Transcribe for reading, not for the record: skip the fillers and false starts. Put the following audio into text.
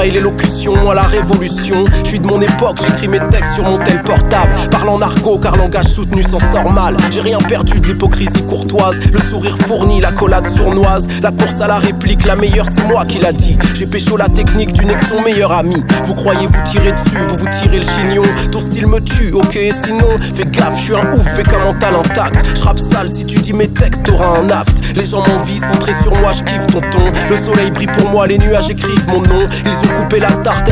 freestyle, élocution, moi la révolution. Je suis de mon époque, j'écris mes textes sur mon tel portable. Parle en argot car langage soutenu s'en sort mal. J'ai rien perdu de l'hypocrisie courtoise. Le sourire fourni, l'accolade sournoise. La course à la réplique, la meilleure c'est moi qui l'a dit. J'ai pécho la technique du ex son meilleur ami. Vous croyez vous tirer dessus, vous vous tirez le chignon. Ton style me tue, ok et sinon fais gaffe, je suis un ouf avec un mental intact. Je rappe sale, si tu dis mes textes t'auras un aft. Les gens m'envient, centrés sur moi, je kiffe ton ton. Le soleil brille pour moi, les nuages écrivent mon nom. Ils ont coupé la tarte